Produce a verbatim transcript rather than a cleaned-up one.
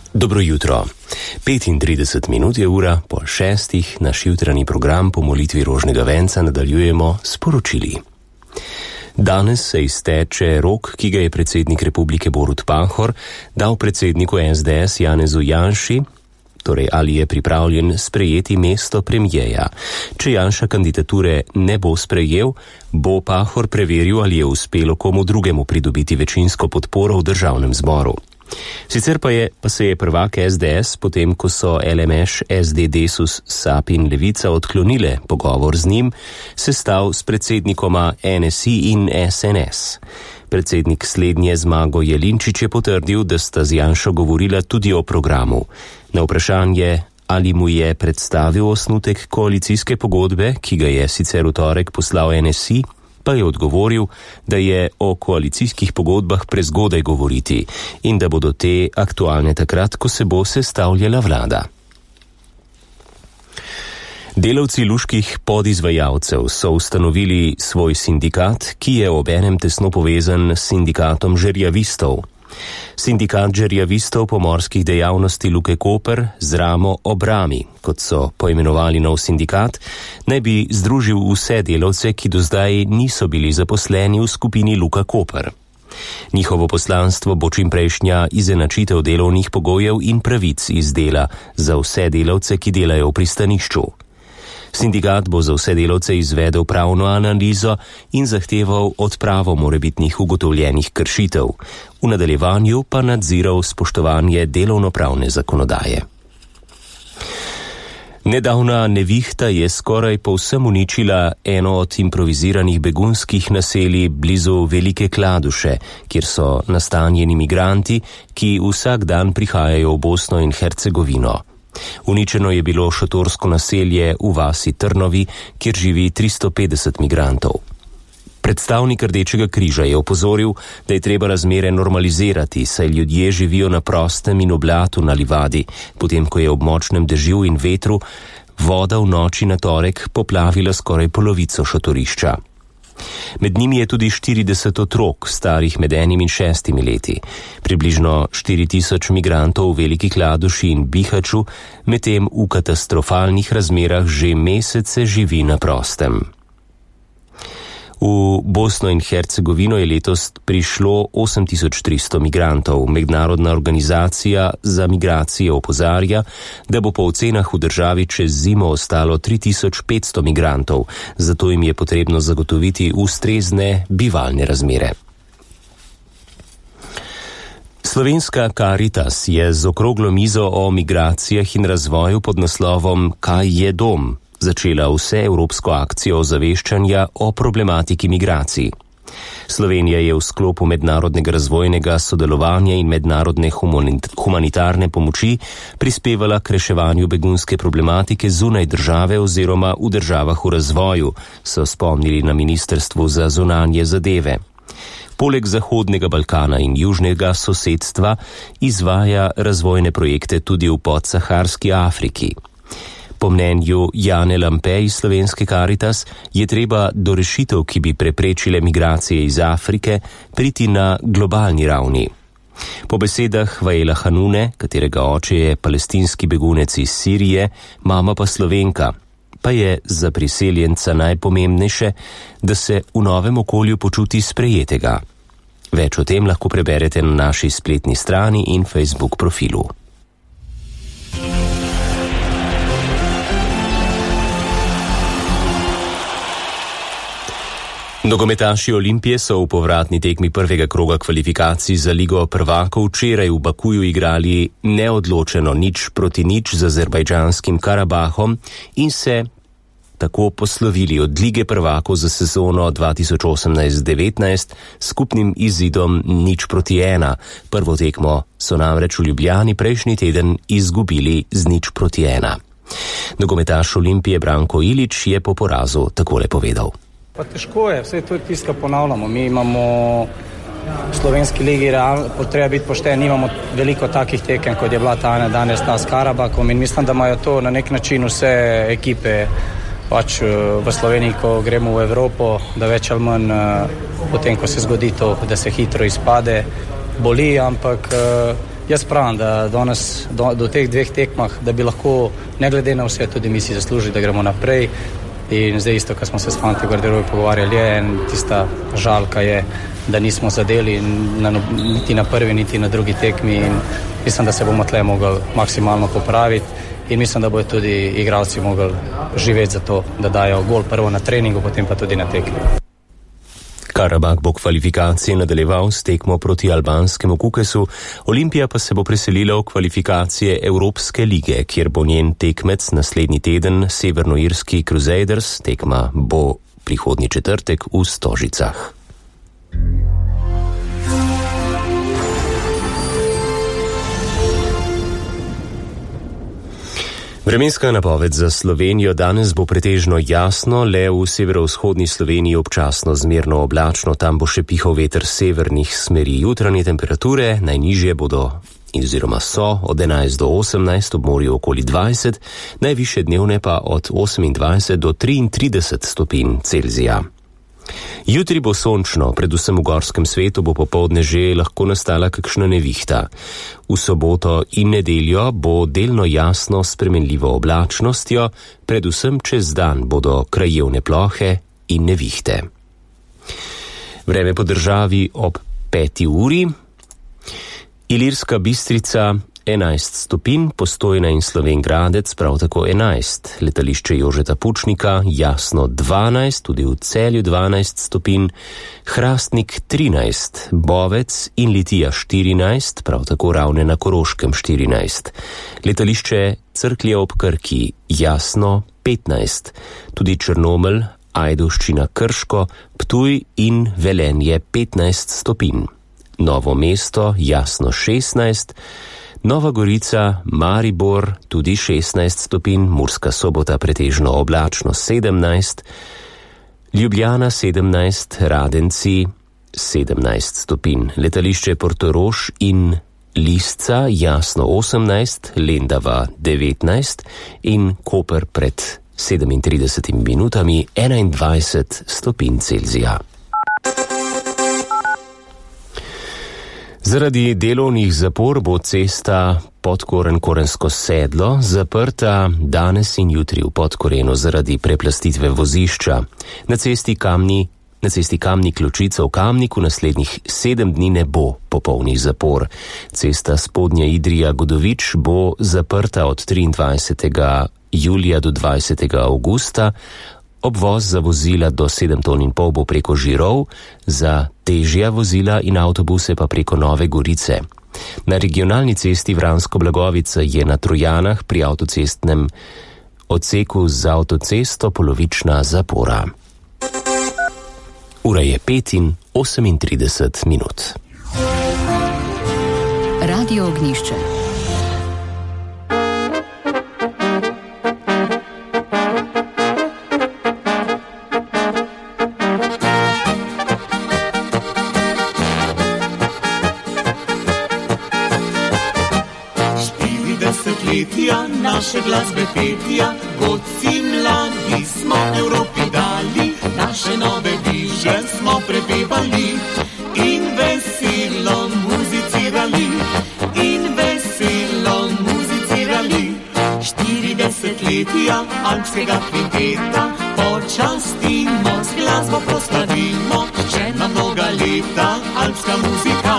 Dobro jutro. petintrideset minut je ura, po šestih naš jutranji program po molitvi rožnega venca nadaljujemo s poročili. Danes se izteče rok, ki ga je predsednik Republike Borut Pahor dal predsedniku es de es Janezu Janši, torej ali je pripravljen sprejeti mesto premijeja. Če Janša kandidature ne bo sprejel, bo Pahor preveril, ali je uspelo komu drugemu pridobiti večinsko podporo v državnem zboru. Sicer pa, je, pa se je prvak es de es, potem ko so el em eš, es de, Desus, S A P in Levica odklonile pogovor z njim, sestal s predsednikoma en es i in es en es. Predsednik slednje Zmago Jelinčič je potrdil, da sta z Janšo govorila tudi o programu. Na vprašanje, ali mu je predstavil osnutek koalicijske pogodbe, ki ga je sicer v torek poslal en es i, pa je odgovoril, da je o koalicijskih pogodbah prezgodaj govoriti in da bodo te aktualne takrat, ko se bo sestavljala vlada. Delavci luških podizvajalcev so ustanovili svoj sindikat, ki je obenem tesno povezan s sindikatom žerjavistov. Sindikat žerjavistov pomorskih dejavnosti Luke Koper z ramo ob rami, kot so poimenovali nov sindikat, naj bi združil vse delavce, ki do zdaj niso bili zaposleni v skupini Luka Koper. Njihovo poslanstvo bo čimprejšnja izenačitev delovnih pogojev in pravic iz dela za vse delavce, ki delajo v pristanišču. Sindikat bo za vse delavce izvedel pravno analizo in zahteval odpravo morebitnih ugotovljenih kršitev, v nadaljevanju pa nadziral spoštovanje delovnopravne zakonodaje. Nedavna nevihta je skoraj povsem uničila eno od improviziranih begunskih naselij blizu Velike Kladuše, kjer so nastanjeni migranti, ki vsak dan prihajajo v Bosno in Hercegovino. Uničeno je bilo šotorsko naselje v vasi Trnovi, kjer živi tristo petdeset migrantov. Predstavnik Rdečega križa je opozoril, da je treba razmere normalizirati, saj ljudje živijo na prostem in v blatu na livadi, potem ko je ob močnem dežju in vetru voda v noči na torek poplavila skoraj polovico šotorišča. Med njimi je tudi štirideset otrok, starih med enim in šestimi leti. Približno štiri tisoč migrantov v Veliki Kladuši in Bihaću medtem v katastrofalnih razmerah že mesece živi na prostem. V Bosno in Hercegovino je letos prišlo osem tisoč tristo migrantov. Mednarodna organizacija za migracije opozarja, da bo po ocenah v državi čez zimo ostalo tri tisoč petsto migrantov, zato jim je potrebno zagotoviti ustrezne bivalne razmere. Slovenska Karitas je z okroglo mizo o migracijah in razvoju pod naslovom Kaj je dom? Začela vseevropsko akcijo ozaveščanja o problematiki migracij. Slovenija je v sklopu mednarodnega razvojnega sodelovanja in mednarodne humanitarne pomoči prispevala k reševanju begunske problematike zunaj države oziroma v državah v razvoju, so spomnili na Ministrstvu za zunanje zadeve. Poleg Zahodnega Balkana in južnega sosedstva izvaja razvojne projekte tudi v podsaharski Afriki. Po mnenju Jane Lampe iz Slovenske Karitas je treba do rešitev, ki bi preprečile migracije iz Afrike, priti na globalni ravni. Po besedah Vaela Hanune, katerega oče je palestinski begunec iz Sirije, mama pa Slovenka, pa je za priseljenca najpomembnejše, da se v novem okolju počuti sprejetega. Več o tem lahko preberete na naši spletni strani in Facebook profilu. Nogometaši Olimpije so v povratni tekmi prvega kroga kvalifikacij za Ligo prvakov včeraj v Bakuju igrali neodločeno nič proti nič z azerbajdžanskim Karabahom in se tako poslovili od Lige prvakov za sezono dva tisoč osemnajst devetnajst s skupnim izidom nič proti ena. Prvo tekmo so namreč v Ljubljani prejšnji teden izgubili z nič proti ena. Nogometaš Olimpije Branko Ilić je po porazu takole povedal. Pa težko je, vse to je tisto, ponavljamo. Mi imamo v slovenski ligi, treba biti pošten, imamo veliko takih tekem, kot je bila ta danes ta s Karabakom in mislim, da imajo to na nek način vse ekipe pač v Sloveniji, ko gremo v Evropo, da več ali manj potem, ko se zgodi to, da se hitro izpade, boli, ampak jaz pravim, da danes do, do teh dveh tekmah, da bi lahko ne glede na vse tudi mi si zaslužili, da gremo naprej. In zdaj isto, ko smo se s fanti v garderobi pogovarjali, je in tista žalka je, da nismo zadeli na, niti na prvi, niti na drugi tekmi in mislim, da se bomo tle mogli maksimalno popraviti in mislim, da bodo tudi igralci mogli živeti za to, da dajo gol prvo na treningu, potem pa tudi na tekmi. Karabakh bo kvalifikacije nadaljeval s tekmo proti albanskemu Kukesu, Olimpija pa se bo preselila v kvalifikacije Evropske lige, kjer bo njen tekmec naslednji teden severnoirski Crusaders, tekma bo prihodnji četrtek v Stožicah. Vremenska napoved za Slovenijo danes bo pretežno jasno, le v severovzhodni Sloveniji občasno zmerno oblačno, tam bo še pihal veter severnih smeri. Jutranje temperature najnižje bodo oziroma so od enajst do osemnajst, ob morju okoli dvajset, najvišje dnevne pa od osemindvajset do triintrideset stopinj Celzija. Jutri bo sončno, predvsem v gorskem svetu bo popoldne že lahko nastala kakšna nevihta. V soboto in nedeljo bo delno jasno s spremenljivo oblačnostjo, predvsem čez dan bodo krajevne plohe in nevihte. Vreme po državi ob peti uri. Ilirska Bistrica enajst stopinj, Postojna in Slovenj Gradec prav tako enajst, letališče Jožeta Pučnika jasno dvanajst, tudi v Celju dvanajst stopinj, Hrastnik trinajst, Bovec in Litija štirinajst, prav tako Ravne na Koroškem štirinajst, letališče Cerklje ob Krki jasno petnajst, tudi Črnomelj, Ajdovščina Krško, Ptuj in Velenje petnajst stopinj, Novo mesto jasno šestnajst, Nova Gorica, Maribor, tudi šestnajst stopinj, Murska Sobota pretežno oblačno sedemnajst, Ljubljana sedemnajst, Radenci sedemnajst stopinj, letališče Portorož in Lisca jasno osemnajst, Lendava devetnajst in Koper pred sedemintridesetimi minutami enaindvajset stopinj Celzija. Zaradi delovnih zapor bo cesta Podkoren-Korensko sedlo zaprta danes in jutri v Podkorenu zaradi preplastitve vozišča. Na cesti Kamni, na cesti Kamnik-Ločica v Kamniku naslednjih sedem dni ne bo popolnih zapor. Cesta Spodnja Idrija-Godovič bo zaprta od triindvajsetega julija do dvajsetega avgusta. Obvoz za vozila do sedem ton in pol bo preko Žirov, za težja vozila in avtobuse pa preko Nove Gorice. Na regionalni cesti Vransko-Blagovica je na Trojanah pri avtocestnem odseku z avtocesto polovična zapora. Ura je pet in osemintrideset minut. Radio Ognjišče. Naše glasbe petja, godci mladi smo Evropi dali, naše nove viže smo prepevali in veselo muzicirali, in veselo muzicirali. Štiridesetletja alpskega kvinteta počastimo, z glasbo proslavimo, še na mnoga leta alpska muzika.